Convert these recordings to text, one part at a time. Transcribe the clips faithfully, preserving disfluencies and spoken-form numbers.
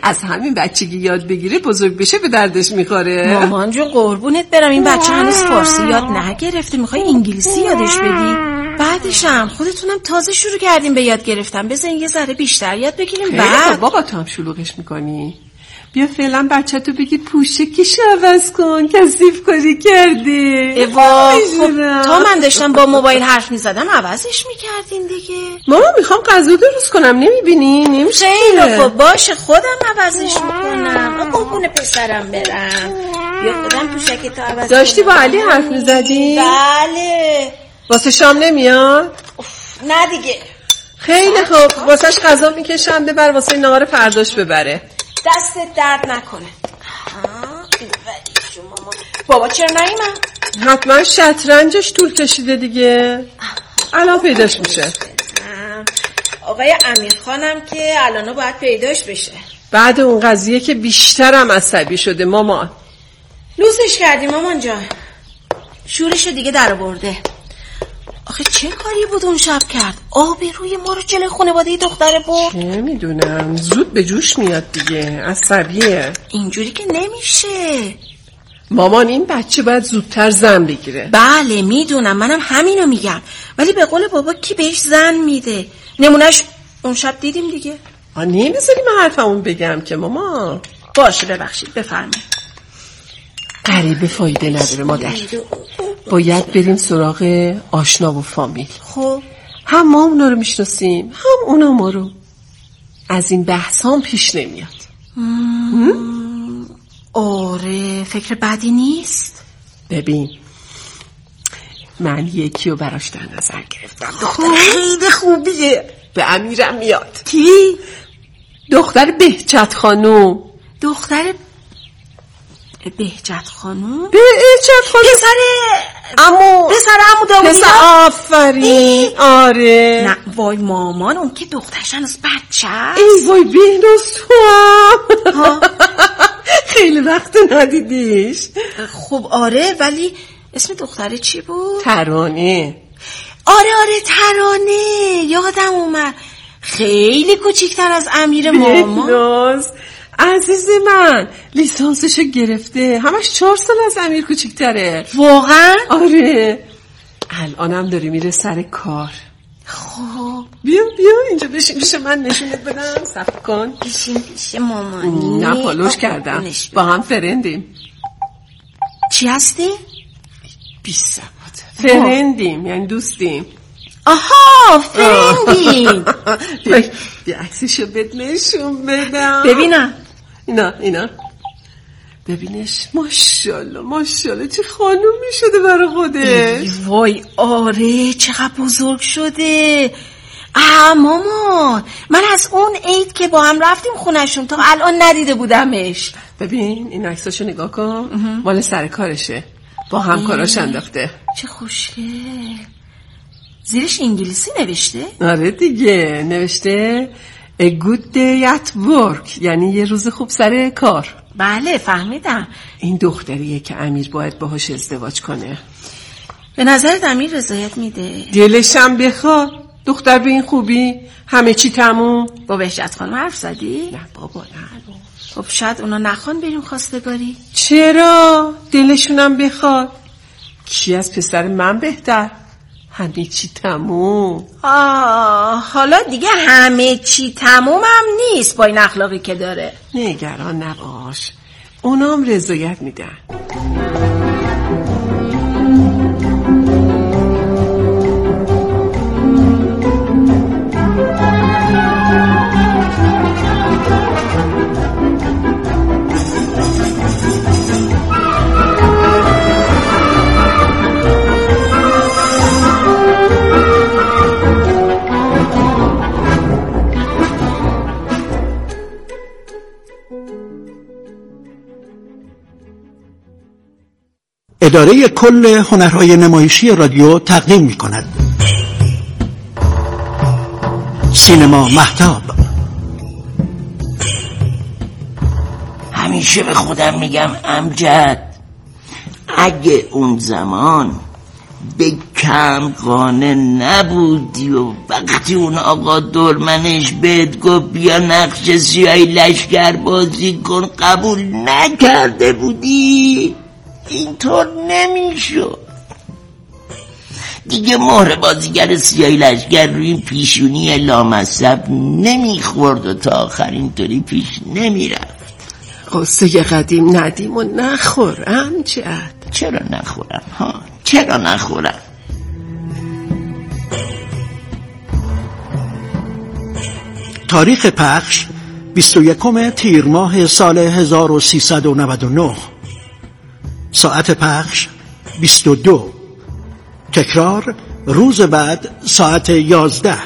از همین بچگی یاد بگیره بزرگ بشه به دردش میخوره. مامان جون قربونت برم، این بچه هنوز فارسی یاد نگرفته، میخوای انگلیسی یادش بدی؟ بعدشم خودتونم تازه شروع کردیم به یاد گرفتن، بذارین یه ذره بیشتر یاد بگیریم. بعد بابا تو هم شلوغش میکنی. بیا فعلا بچه تو بگی پوشکیشو عوض کن، کثیف کاری کرده. ایوا خب تا من داشتم با موبایل حرف میزدم عوضش میکردین دیگه. ماما میخوام غذا درست کنم، نمیبینی؟ نمیشه. خیلی خب باشه خودم عوضش میکنم. قربون پسرم برم. بیا خودم پوشکتو عوض. داشتی با علی حرف میزدی؟ بله. واسه شام نمیاد؟ نه دیگه. خیلی خوب، واسهش غذا میکشم، ببر واسه نهار فرداش ببره. دستت درد نکنه. بابا چرا نایمم؟ حتما شطرنجش طول کشیده دیگه، الان پیداش میشه. آقای امیرخانم که الان باید پیداش بشه. بعد اون قضیه که بیشترم عصبی شده مامان. لوسش کردی مامان جان، شورش دیگه در آورده. آخه چه کاری بود اون شب کرد؟ آبی روی ما رو جلوی خانواده دختره برد. چه میدونم، زود به جوش میاد دیگه، عصبیه. اینجوری که نمیشه مامان، این بچه باید زودتر زن بگیره. بله میدونم، منم همینو میگم، ولی به قول بابا کی بهش زن میده؟ نمونهش اون شب دیدیم دیگه. آه نمیذاری من حرفمون بگم که ماما. باشه ببخشید بفرمایید. غریبه فایده نداره مادر، باید بریم سراغ آشنا و فامیل. خب هم ما اونا رو میشناسیم هم اونا ما رو. از این بحث هم پیش نمیاد. آره فکر بدی نیست. ببین من یکی رو براش در نظر گرفتم، دختر خیلی خوبیه، به امیرم میاد. کی؟ دختر بهجت خانوم. دختر بهجت خانوم؟ بهجت خانوم پسر عمو پسر عمو داوودی. پسر آفرین. آره. نه وای مامان، اون که دخترش هنوز بچه است. ای وای بیناز تو هم خیلی وقت ندیدیش. خب آره، ولی اسم دختره چی بود؟ ترانه. آره آره ترانه، یادم اومد. خیلی کوچیکتر از امیر مامان. بیناز عزیز من لیسانسشو گرفته، همش چهار سال از امیر کوچیک‌تره. واقعا؟ آره. الانم داره میره سر کار. خب بیا بیا اینجا بشین پیش من، نشونت بدم. صبر کن. بشین پیش مامانی. نه فالوش کردم، با هم فرندیم. چی هستی؟ بیست سبات فرندیم، یعنی دوستیم. آها فرندیم. بیا عکسشو بد نشون بدم ببینم. اینا اینا ببینش. ماشاءالله ماشاءالله چه خانومی شده برای خودش. وای آره چقدر بزرگ شده. آه مامان، من از اون عید که با هم رفتیم خونشون تا الان ندیده بودمش. ببین این عکساشو نگاه کن، مال سر کارشه، با همکاراش انداخته. چه خوشگل. زیرش انگلیسی نوشته؟ آره دیگه نوشته A good day at work، یعنی یه روز خوب سر کار. بله فهمیدم. این دختریه که امیر باید باهاش ازدواج کنه. به نظرت امیر رضایت میده؟ دلشم بخواد. دختر به این خوبی همه چی تموم. با بهجت خانم حرف زدی؟ نه بابا نه. خب شاید اونا نخوان بریم خواستگاری. چرا؟ دلشونم بخواد. کی از پسر من بهتر؟ همه چی تموم. آه حالا دیگه همه چی تموم هم نیست با این اخلاقی که داره. نگران نباش، اونام رضایت میدن. اداره کل هنرهای نمایشی رادیو تقدیم می کند سینما مهتاب. همیشه به خودم میگم امجد، اگه اون زمان به کم قانه نبودی و وقتی اون آقا دورمنش بهت گفت بیا نقش سیاهی لشکر بازی کن قبول نکرده بودی؟ اینطور نمیشد دیگه. مهر بازیگر سیاهی لشکر روی این پیشونی لامصب نمیخورد و تا آخر اینطوری پیش نمیرفت. قصه قدیم ندیم و نخورم جد. چرا نخورم ها؟ چرا نخورم؟ تاریخ پخش بیست و یکم تیر ماه سال هزار و سیصد و نود و نه. ساعت پخش بیست و دو. تکرار روز بعد ساعت یازده.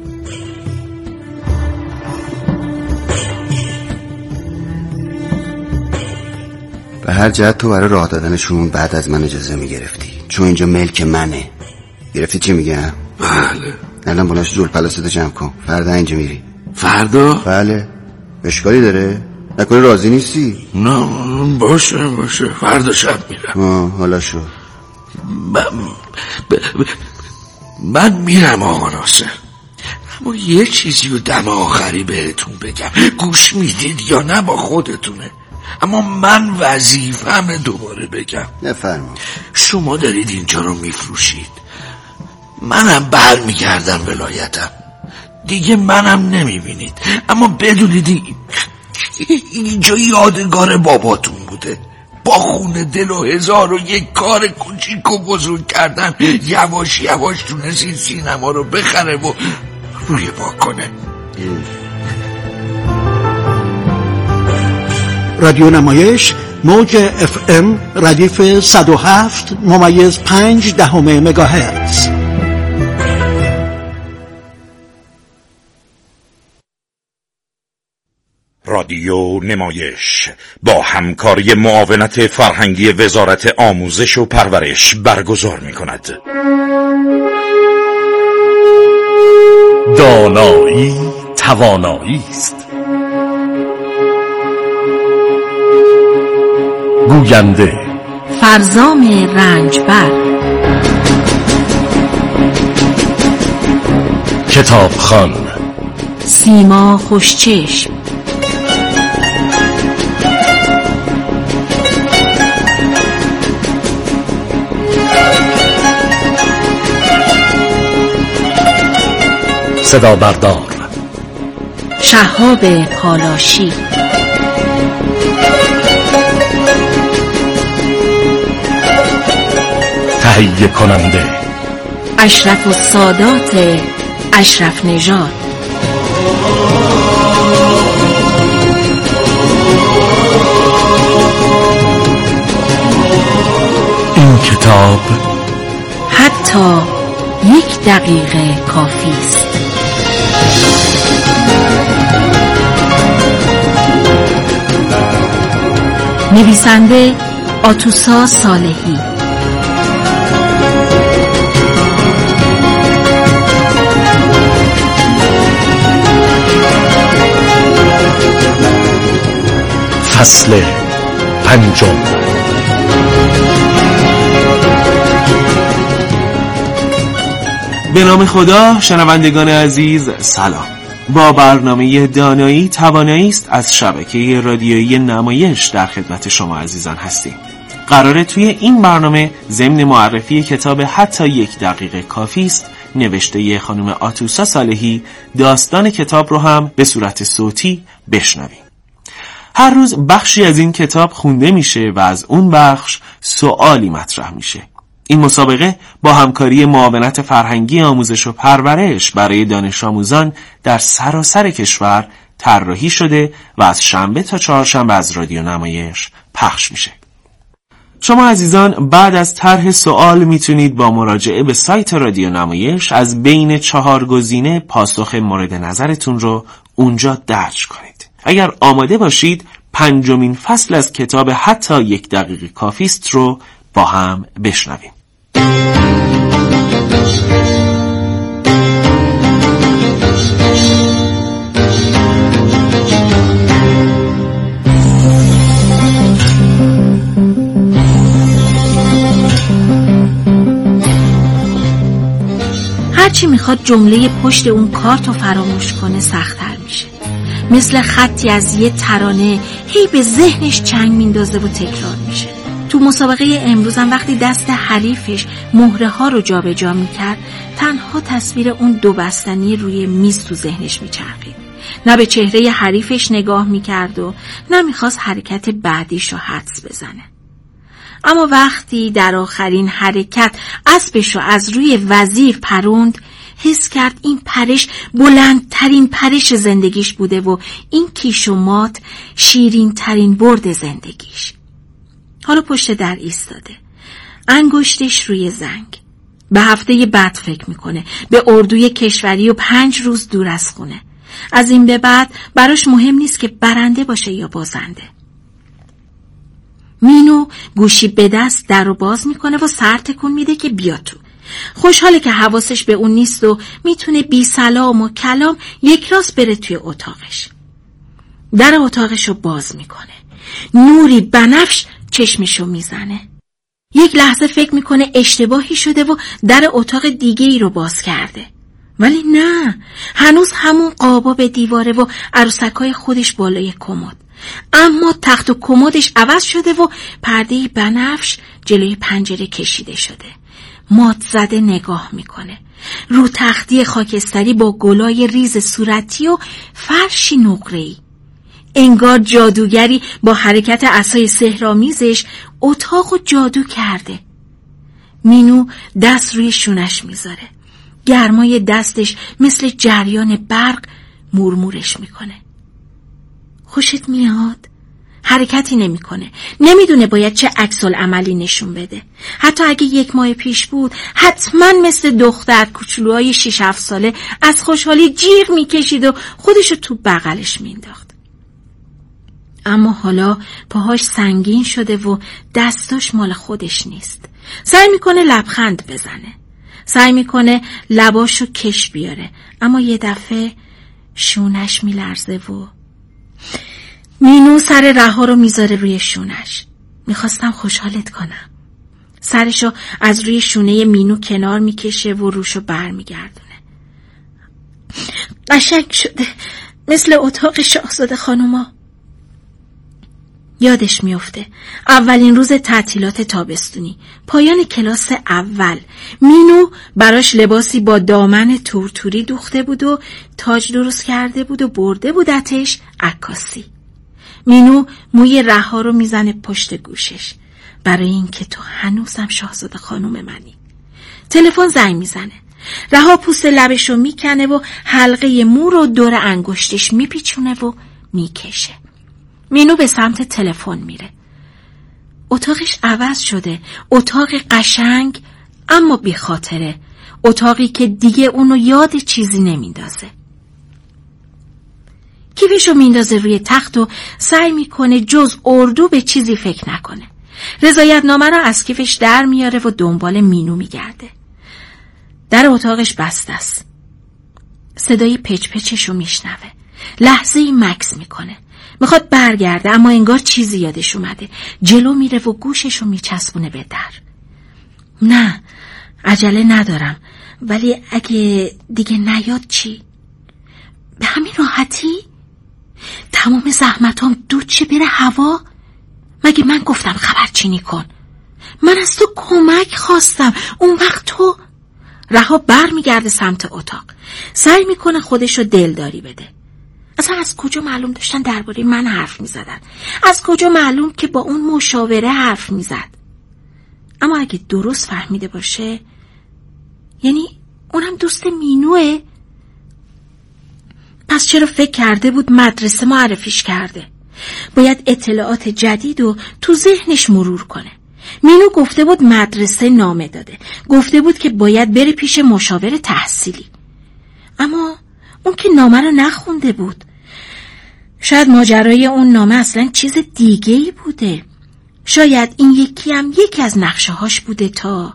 به هر جهت تو برای راه دادنشون بعد از من اجازه میگرفتی، چون اینجا ملک منه. گرفتی چی میگم؟ بله. الان بلنش جول پلاستو جمع کن، فردا اینجا میری. فردا؟ بله. اشکالی داره؟ نکنه راضی نیستی؟ نه باشه باشه فردا شب میرم. آه حالا شو. ب... ب... ب... من میرم آقا ناصر، اما یه چیزی رو دم آخری بهتون بگم، گوش میدید یا نه با خودتونه، اما من وظیفه‌مه دوباره بگم. نفرما. شما دارید اینجا رو میفروشید، منم بر میگردم ولایتم دیگه، منم نمیبینید، اما بدونید اینجا یادگار باباتون بوده، با خونه دل و هزار و یک کار کوچیک و بزرگ کردن یواش یواش تونستید سینما رو بخره و روی پا کنه. رادیو نمایش موج اف ام ردیف صد و هفت ممیز پنج دهم مگاهرتز. رادیو نمایش با همکاری معاونت فرهنگی وزارت آموزش و پرورش برگزار می کند. دانایی توانایی است. گوینده فرزام رنجبر. کتابخوان سیما خوشچشم. صدا بردار شهاب پالاشی. تهیه کننده اشرف السادات اشرف نژاد. این کتاب حتی یک دقیقه کافی است. نویسنده آتوسا صالحی. فصل پنجم. به نام خدا. شنوندگان عزیز سلام. با برنامه دانایی توانایی است از شبکه رادیویی نمایش در خدمت شما عزیزان هستیم. قراره توی این برنامه ضمن معرفی کتاب حتی یک دقیقه کافی است نوشته خانم آتوسا صالحی داستان کتاب رو هم به صورت صوتی بشنویم. هر روز بخشی از این کتاب خونده میشه و از اون بخش سوالی مطرح میشه. این مسابقه با همکاری معاونت فرهنگی آموزش و پرورش برای دانش آموزان در سراسر کشور طراحی شده و از شنبه تا چهارشنبه از رادیو نمایش پخش میشه. شما عزیزان بعد از طرح سوال میتونید با مراجعه به سایت رادیو نمایش از بین چهار گزینه پاسخ مورد نظرتون رو اونجا درج کنید. اگر آماده باشید پنجمین فصل از کتاب حتی یک دقیقه کافی است رو با هم بشنویم. میخواد جمله پشت اون کارت رو فراموش کنه سخت‌تر میشه. مثل خطی از یه ترانه هی به ذهنش چنگ میندازه و تکرار میشه. تو مسابقه امروز هم وقتی دست حریفش مهره ها رو جا به جا میکرد، تنها تصویر اون دو بستنی روی میز تو ذهنش میچرخید. نه به چهره حریفش نگاه میکرد و نه میخواست حرکت بعدیش رو حدس بزنه. اما وقتی در آخرین حرکت اسبش رو از روی وزیر پروند، حس کرد این پرش بلندترین پرش زندگیش بوده و این کیش و مات شیرین ترین برد زندگیش. حالا پشت در ایستاده، انگشتش روی زنگ. به هفته بعد فکر میکنه، به اردوی کشوری و پنج روز دور از خونه. از این به بعد براش مهم نیست که برنده باشه یا بازنده. مینو گوشی به دست در رو باز میکنه و سر تکون میده که بیا تو. خوشحاله که حواسش به اون نیست و میتونه بی سلام و کلام یک راست بره توی اتاقش. در اتاقش رو باز میکنه. نوری بنفش چشمشو میزنه. یک لحظه فکر میکنه اشتباهی شده و در اتاق دیگه ای رو باز کرده. ولی نه، هنوز همون قابا به دیواره و عروسکای خودش بالای کمد. اما تخت و کمدش عوض شده و پرده بنفش جلوی پنجره کشیده شده. مات زده نگاه میکنه. رو تختی خاکستری با گلای ریز صورتی و فرشی نقره‌ای. انگار جادوگری با حرکت عصای سحرآمیزش اتاق و جادو کرده. مینو دست روی شونش میذاره. گرمای دستش مثل جریان برق مرمورش میکنه. خوشت میاد؟ حرکتی نمیکنه. نمیدونه باید چه عکس العملی نشون بده. حتی اگه یک ماه پیش بود حتما مثل دختر کوچولوهای شش هفت ساله از خوشحالی جیغ میکشید و خودشو تو بغلش مینداخت. اما حالا پاهاش سنگین شده و دستاش مال خودش نیست. سعی میکنه لبخند بزنه. سعی میکنه لباشو کش بیاره. اما یه دفعه شونش میلرزه و مینو سر رها رو میذاره روی شونش. میخواستم خوشحالت کنم. سرشو از روی شونه مینو کنار میکشه و روشو بر میگردونه. قشنگ شده، مثل اتاق شاهزاده خانوما. یادش میفته اولین روز تعطیلات تابستونی، پایان کلاس اول. مینو براش لباسی با دامن تورتوری دوخته بود و تاج درست کرده بود و برده بودتش عکاسی. مینو موی رها رو میزنه پشت گوشش برای اینکه تو هنوزم شاهزاده خانوم منی. تلفن زنگ میزنه. رها پوست لبشو میکنه و حلقه مو رو دور انگشتش میپیچونه و میکشه. مینو به سمت تلفن میره. اتاقش عوض شده. اتاق قشنگ اما بی خاطره. اتاقی که دیگه اونو یاد چیزی نمیندازه. کیفشو میندازه روی تخت و سعی میکنه جز اردو به چیزی فکر نکنه. رضایت نامه رو از کیفش در میاره و دنبال مینو میگرده. در اتاقش بسته است. صدای پچ پچشو میشنوه. لحظه ای مکث میکنه. میخواد برگرده اما انگار چیزی یادش اومده. جلو میره و گوششو میچسبونه به در. نه، عجله ندارم، ولی اگه دیگه نیاد چی؟ به همین راحتی؟ تمام زحمتام دود چه بره هوا؟ مگه من گفتم خبرچینی کن؟ من از تو کمک خواستم. اون وقت تو رها بر میگرده سمت اتاق. سعی میکنه خودشو دلداری بده. اصلا از کجا معلوم داشتن درباره من حرف میزدن؟ از کجا معلوم که با اون مشاوره حرف میزد؟ اما اگه درست فهمیده باشه، یعنی اونم دوست مینوه، پس چرا فکر کرده بود مدرسه معرفیش کرده؟ باید اطلاعات جدید رو تو ذهنش مرور کنه. مینو گفته بود مدرسه نامه داده. گفته بود که باید بره پیش مشاور تحصیلی. اما اون که نامه رو نخونده بود. شاید ماجرای اون نامه اصلا چیز دیگه‌ای بوده. شاید این یکی هم یکی از نقشه هاش بوده. تا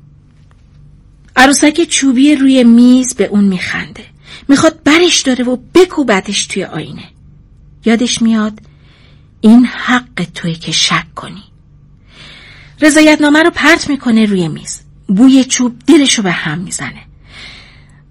عروسک چوبی روی میز به اون میخنده. میخواد برش داره و بکوبتش توی آینه. یادش میاد این حق توی که شک کنی. رضایتنامه رو پرت میکنه روی میز. بوی چوب دلشو به هم میزنه.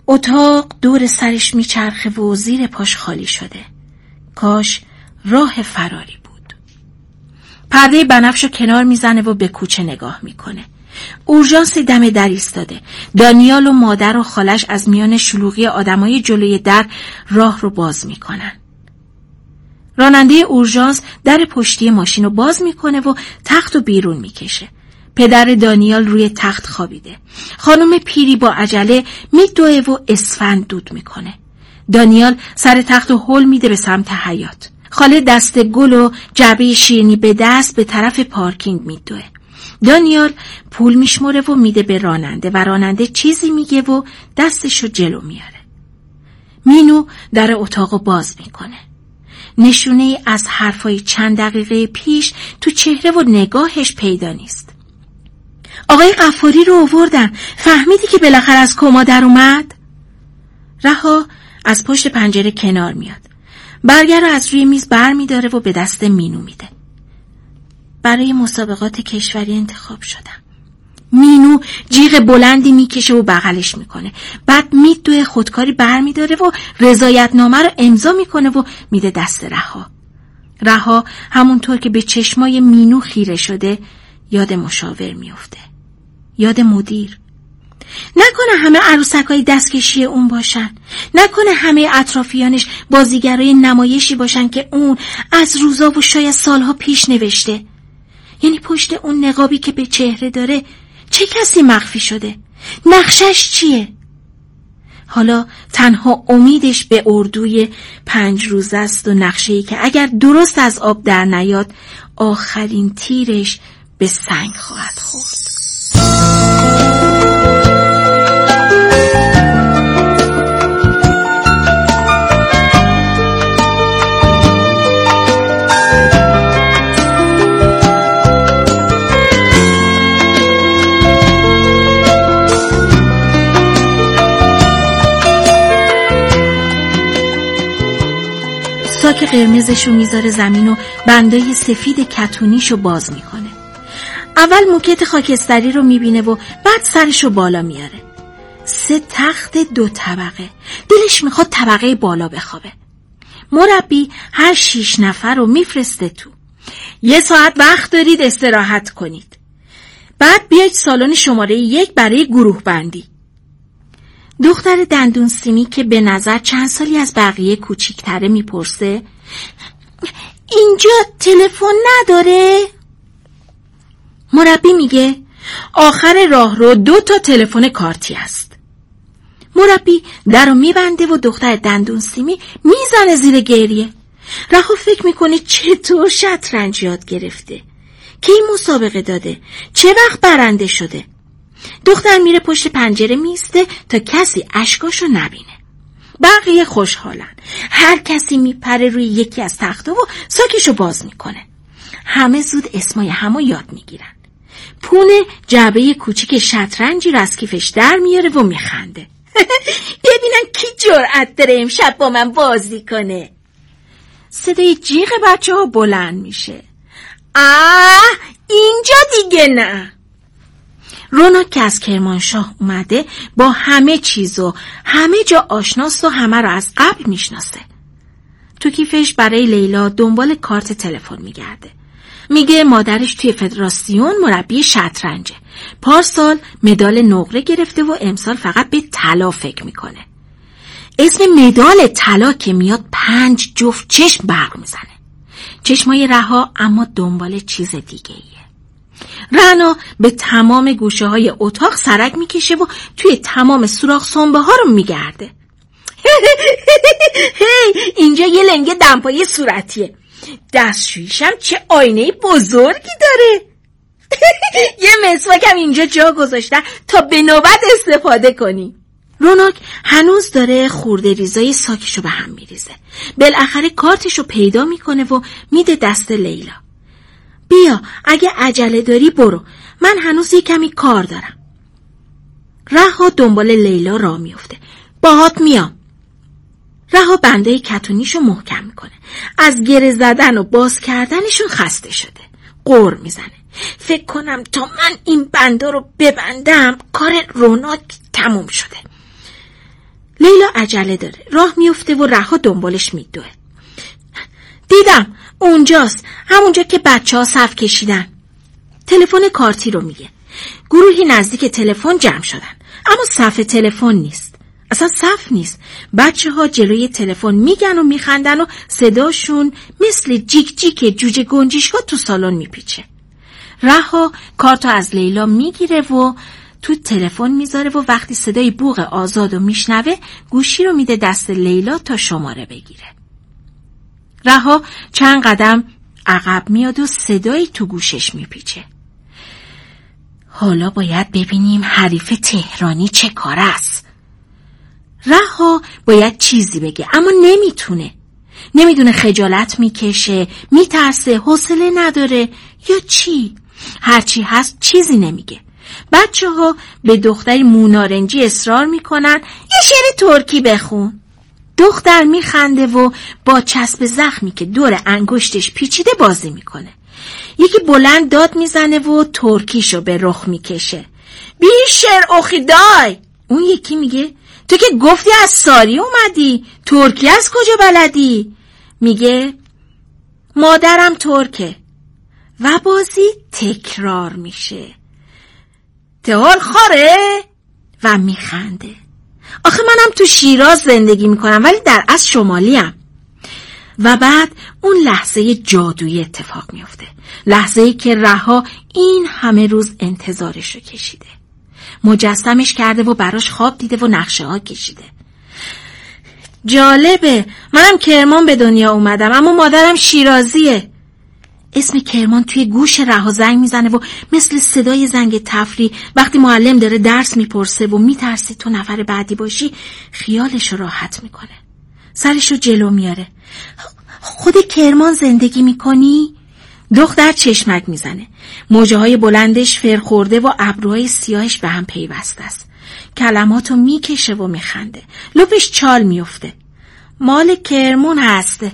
اتاق دور سرش میچرخه و زیر پاش خالی شده. کاش راه فراری بود. پرده بنفشو کنار میزنه و به کوچه نگاه میکنه. اورژانس دم در ایستاده. دانیال و مادر و خالش از میان شلوغی آدمای جلوی در راه رو باز میکنن. راننده اورژانس در پشتی ماشین رو باز میکنه و تخت رو بیرون میکشه. پدر دانیال روی تخت خوابیده. خانم پیری با عجله میدوه و اسفند دود میکنه. دانیال سر تخت رو هل میده به سمت حیاط. خاله دست گل و جعبه شیرینی به دست به طرف پارکینگ میدوه. دانیال پول میشموره و میده به راننده و راننده چیزی میگه و دستشو جلو میاره. مینو در اتاقو باز میکنه. نشونه ای از حرفای چند دقیقه پیش تو چهره و نگاهش پیدا نیست. آقای غفاری رو آوردن. فهمیدی که بالاخره از کما در اومد؟ رها از پشت پنجره کنار میاد. برگر رو از روی میز بر میداره و به دست مینو میده. برای مسابقات کشوری انتخاب شدم. مینو جیغ بلندی میکشه و بغلش میکنه. بعد میدوه خودکاری بر میداره و رضایتنامه رو امضا میکنه و میده دست رها. رها همونطور که به چشمای مینو خیره شده یاد مشاور میفته. یاد مدیر. نکنه همه عروسکای دستکشی اون باشن. نکنه همه اطرافیانش بازیگرای نمایشی باشن که اون از روزا و شاید سالها پیش نوشته. یعنی پشت اون نقابی که به چهره داره چه کسی مخفی شده؟ نقشش چیه؟ حالا تنها امیدش به اردوی پنج روزه است و نقشه‌ای که اگر درست از آب در نیاد آخرین تیرش به سنگ خواهد خورد. ساک قرمزشو میذاره زمین و بندای سفید کتونیشو باز میکنه. اول موکت خاکستری رو میبینه و بعد سرشو بالا میاره. سه تخت دو طبقه. دلش میخواد طبقه بالا بخوابه. مربی هر شیش نفر رو میفرسته تو. یه ساعت وقت دارید استراحت کنید. بعد بیاید سالن شماره یک برای گروه بندی. دختر دندون سیمی که به نظر چند سالی از بقیه کوچیک‌تره میپرسه اینجا تلفن نداره؟ مربی میگه آخر راه رو دو تا تلفن کارتی است. مربی در رو میبنده و دختر دندون سیمی میزنه زیر گریه. رها فکر میکنه چطور شطرنج یاد گرفته، کی مسابقه داده، چه وقت برنده شده. دختر میره پشت پنجره میسته تا کسی اشکاشو نبینه. بقیه خوشحالن. هر کسی میپره روی یکی از تخته و ساکشو باز میکنه. همه زود اسمای همو یاد میگیرن. پونه جعبه کوچیک شطرنجی رو از کیفش در میاره و میخنده. ببینن کی جرأت داره امشب با من بازی کنه. صدای جیغ بچه ها بلند میشه. آه اینجا دیگه نه. روناک که از کرمانشاه اومده با همه چیز و همه جا آشناست و همه رو از قبل میشناسه. تو کیفش برای لیلا دنبال کارت تلفن میگرده. میگه مادرش توی فدراسیون مربی شطرنجه. پارسال مدال نقره گرفته و امسال فقط به طلا فکر میکنه. اسم مدال طلا که میاد پنج جفت چشم برق میزنه. چشمای رها اما دنبال چیز دیگه ایه. رنا به تمام گوشه های اتاق سرک میکشه و توی تمام سوراخ سنبه ها رو میگرده. هی اینجا یه لنگه دمپایی صورتیه. دستشویشم چه آینه بزرگی داره. یه مسواکم اینجا جا گذاشتن تا به نوبت استفاده کنی. روناک هنوز داره خورده ریزای ساکشو به هم میریزه. بالاخره کارتشو پیدا میکنه و میده دست لیلا. بیا اگه عجله داری برو، من هنوز یه کمی کار دارم. رها دنبال لیلا راه میفته. باهات میام. رها بنده کتونیشو محکم میکنه. از گره زدن و باز کردنشون خسته شده. قور میزنه. فکر کنم تا من این بنده رو ببندم کار روناک تموم شده. لیلا عجله داره، راه میفته و رها دنبالش میدوه. دیدم اونجاست، همونجا که بچه ها صف کشیدن. تلفن کارتی رو میگه. گروهی نزدیک تلفن جمع شدن، اما صف تلفن نیست، اصلا صف نیست. بچه ها جلوی تلفن میگن و میخندن و صداشون مثل جیک جیک جوجه گنجشکا تو سالن میپیچه. رها کارتو از لیلا میگیره و تو تلفن میذاره و وقتی صدای بوق آزادو میشنوه گوشی رو میده دست لیلا تا شماره بگیره. رها چند قدم عقب میاد و صدایی تو گوشش میپیچه. حالا باید ببینیم حریف تهرانی چه کار است. رها باید چیزی بگه اما نمیتونه. نمیدونه خجالت میکشه، میترسه، حوصله نداره یا چی. هرچی هست چیزی نمیگه. بچه ها به دختری مونارنجی اصرار میکنن یه شعر ترکی بخون. دختر میخنده و با چسب زخمی که دور انگشتش پیچیده بازی میکنه. یکی بلند داد میزنه و ترکیشو به رخ میکشه. بی شعر اخیدای. اون یکی میگه تو که گفتی از ساری اومدی، ترکی از کجا بلدی؟ میگه مادرم ترکه. و بازی تکرار میشه. تهال خاره؟ و میخنده. آخه منم تو شیراز زندگی میکنم ولی در اصل شمالیم. و بعد اون لحظه جادویی اتفاق میفته. لحظه‌ای که رها این همه روز انتظارشو کشیده. مجسمش کرده و براش خواب دیده و نقشه ها کشیده. جالبه، منم کرمان به دنیا اومدم اما مادرم شیرازیه. اسم کرمان توی گوش رها زنگ میزنه و مثل صدای زنگ تفریح وقتی معلم داره درس میپرسه و میترسی تو نفر بعدی باشی خیالشو راحت میکنه. سرشو جلو میاره. خود کرمان زندگی میکنی؟ دختر چشمک میزنه. موجه های بلندش فرخورده و ابروهای سیاهش به هم پیوسته است. کلماتو میکشه و میخنده. لپش چال میفته. مال کرمون هسته.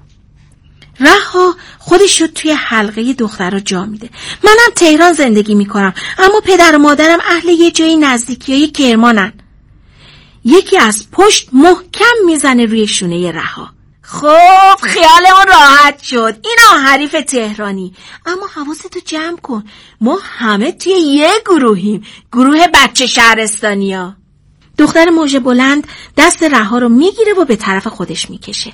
رها خودشو توی حلقه دخترها جا میده. منم تهران زندگی میکنم اما پدر و مادرم اهل یه جایی نزدیکیای کرمانن. یکی از پشت محکم میزنه روی شونه رها. خب خیالمون راحت شد، اینا حریف تهرانی. اما حواستو جمع کن، ما همه توی یه گروهیم، گروه بچه شهرستانیا. دختر موج بلند دست رها رو میگیره و به طرف خودش میکشه.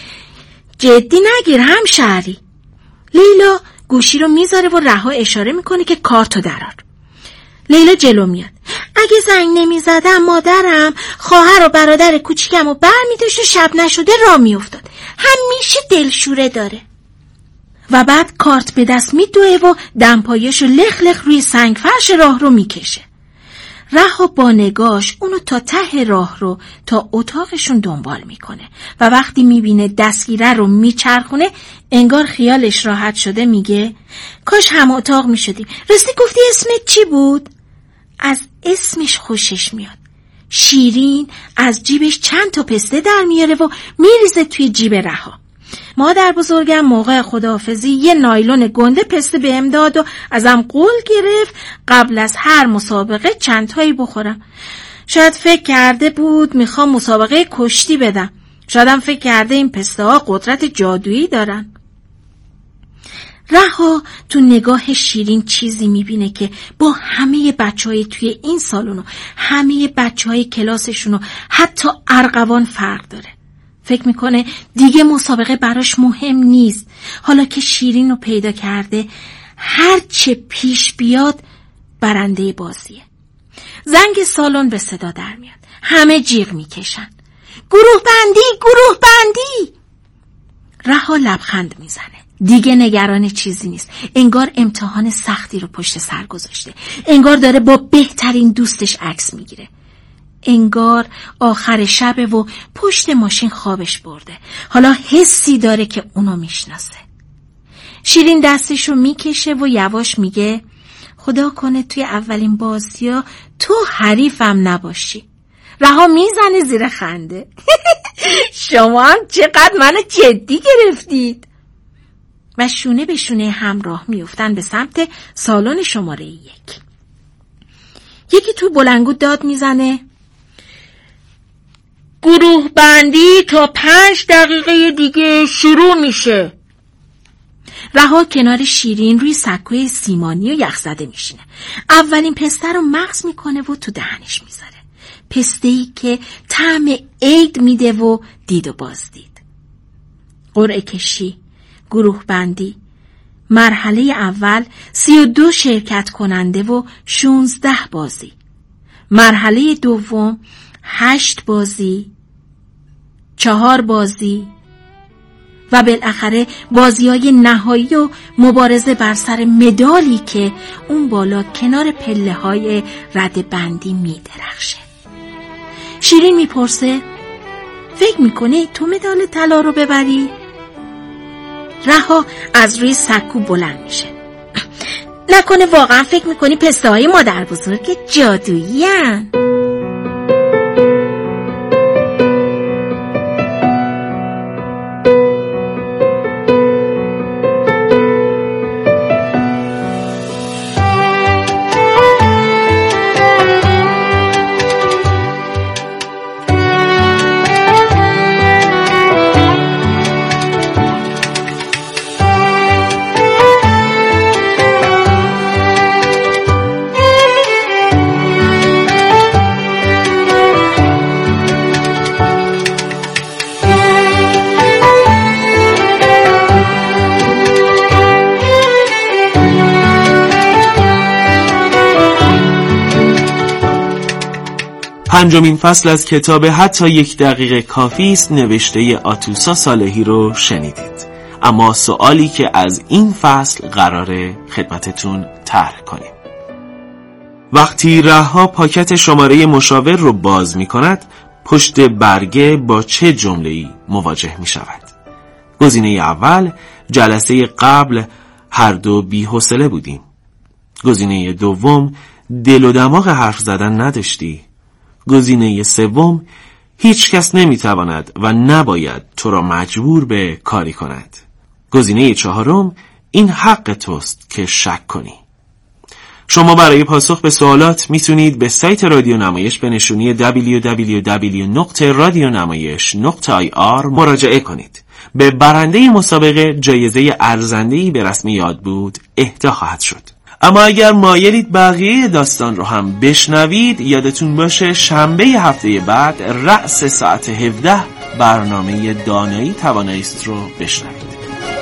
جدی نگیر همشهری. لیلا گوشی رو میذاره و رها اشاره میکنه که کارتو درار. لیلا جلو میاد. اگه زنگ نمیزدم مادرم خواهر و برادر کوچیکم رو بر میداشت و شب نشده راه میافتاد. همیشه دلشوره داره. و بعد کارت به دست میدوه و دمپایشو لخ لخ روی سنگ فرش راه رو میکشه. رها با نگاش اونو تا ته راه رو تا اتاقشون دنبال میکنه و وقتی میبینه دستگیره رو میچرخونه انگار خیالش راحت شده میگه کاش هم اتاق میشدیم. راستی گفتی اسمت چی بود؟ از اسمش خوشش میاد. شیرین از جیبش چند تا پسته در میاره و میریزه توی جیب رها. مادر بزرگم موقع خداحافظی یه نایلون گنده پسته بهم داد و ازم قول گرفت قبل از هر مسابقه چند تایی بخورم. شاید فکر کرده بود میخوام مسابقه کشتی بدم. شاید هم فکر کرده این پسته ها قدرت جادویی دارن. رها تو نگاه شیرین چیزی میبینه که با همه بچهای توی این سالن و همه بچهای کلاسشون و حتی ارغوان فرق داره. فکر میکنه دیگه مسابقه براش مهم نیست. حالا که شیرین رو پیدا کرده هر چه پیش بیاد برنده بازیه. زنگ سالن به صدا در میاد. همه جیغ میکشن. گروه بندی، گروه بندی. رها لبخند میزنه. دیگه نگران چیزی نیست. انگار امتحان سختی رو پشت سر گذاشته. انگار داره با بهترین دوستش عکس میگیره. انگار آخر شبه و پشت ماشین خوابش برده. حالا حسی داره که اونو میشناسه. شیرین دستشو میکشه و یواش میگه خدا کنه توی اولین بازیا تو حریفم نباشی. رها میزنه زیر خنده. شما هم چقدر منو جدی گرفتید. و شونه به شونه همراه میفتن به سمت سالن شماره یک. یکی تو بلنگو داد میزنه گروه بندی تا پنج دقیقه دیگه شروع میشه. رها کنار شیرین روی سکوی سیمانی و یخزده میشینه. اولین پسته رو مغز میکنه و تو دهنش میذاره. پسته‌ای که طعم عید میده و دید و بازدید. قرعه کشی، گروه بندی. مرحله اول سی و دو شرکت کننده و شونزده بازی. مرحله دوم هشت بازی، چهار بازی و بالاخره بازی‌های نهایی و مبارزه بر سر مدالی که اون بالا کنار پله‌های رد بندی می‌درخشه. شیرین میپرسه فکر میکنی تو مدال طلا رو ببری؟ رها از روی سکو بلند میشه. نکنه واقعا فکر میکنی پسته های مادر بزرگ جادویی هن؟ پنجمین فصل از کتاب حتی یک دقیقه کافی است نوشته آتوسا صالحی رو شنیدید. اما سوالی که از این فصل قراره خدمتتون طرح کنیم: وقتی رها پاکت شماره مشاور رو باز می کند، پشت برگه با چه جمله‌ای مواجه می شود؟ گزینه اول: جلسه قبل هر دو بی حوصله بودیم. گزینه دوم: دل و دماغ حرف زدن نداشتی. گزینه سوم: هیچ کس نمیتواند و نباید تو را مجبور به کاری کند. گزینه چهارم: این حق توست که شک کنی. شما برای پاسخ به سوالات میتونید به سایت رادیو نمایش به نشونی دبلیو دبلیو دبلیو دات رادیو نمایش دات آی آر مراجعه کنید. به برنده مسابقه جایزه ارزنده‌ای به رسم یاد بود اهدا خواهد شد. اما اگر مایلید بقیه داستان رو هم بشنوید، یادتون باشه شنبه هفته بعد رأس ساعت هفده برنامه دانایی توانایی است رو بشنوید.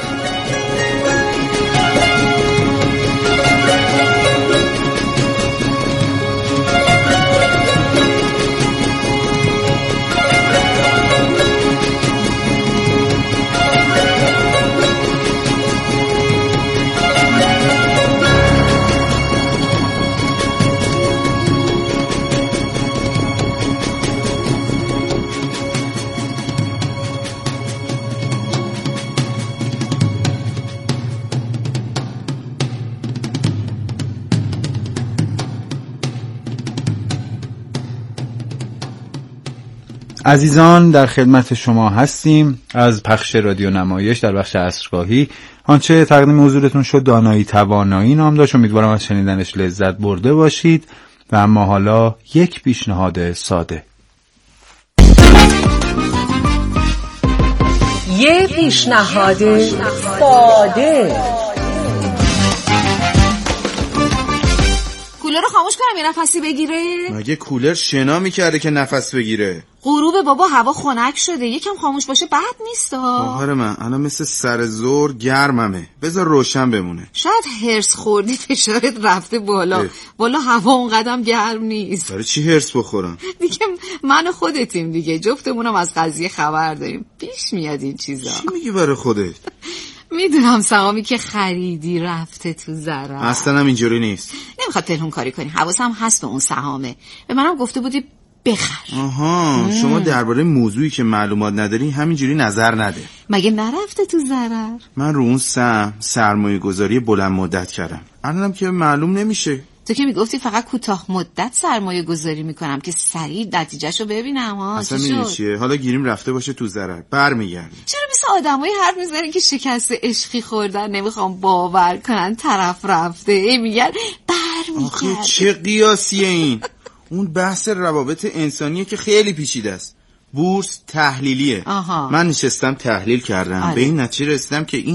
عزیزان، در خدمت شما هستیم از پخش رادیو نمایش در بخش عصرگاهی. آنچه تقدیم حضورتون شد دانایی توانایی نام داشت. امیدوارم از شنیدنش لذت برده باشید. و اما حالا یک پیشنهاد ساده. یه پیشنهاد ساده. کولر رو خاموش کنم یه نفسی بگیره؟ مگه کولر شنا میکرده که نفس بگیره؟ غروب بابا، هوا خنک شده، یکم خاموش باشه بد نیست ها. خواهر من الان مثل سر زور گرممه، بذار روشن بمونه. شاید هرس خوردی فشارت رفته بالا. والا هوا اونقدرم گرم نیست. برای چی هرس بخورم؟ دیگه من و خودتیم دیگه، جفتمونم از قضیه خبر داریم، پیش میاد این چیزا. چی میگی برای خودت؟ میدونم سهامی که خریدی رفته تو ضرر. اصلا هم اینجوری نیست. نمیخواد پنهون کاری کنی، حواسم هست به اون سهامه. به منم گفته بودی بخر. آها مم. شما درباره موضوعی که معلومات نداری همینجوری نظر نده. مگه نرفته تو ضرر؟ من رو اون سهم سرمایه گذاری بلند مدت کردم، الانم که معلوم نمیشه. تو که میگفتی فقط کوتاه مدت سرمایه گذاری میکنم که سریع نتیجهشو ببینم. ها اصلا میدونی چیه؟ حالا گیریم رفته باشه تو ضرر برمیگرده. چرا مثل آدمایی حرف میزنن که شکست عشقی خوردن نمیخوام باور کنن طرف رفته ای میگن برمیگرده؟ آخه چه قیاسیه این؟ اون بحث روابط انسانیه که خیلی پیچیده است. بورس تحلیلیه. آها. من نشستم تحلیل کردم. آره. به این نتیجه رسیدم که این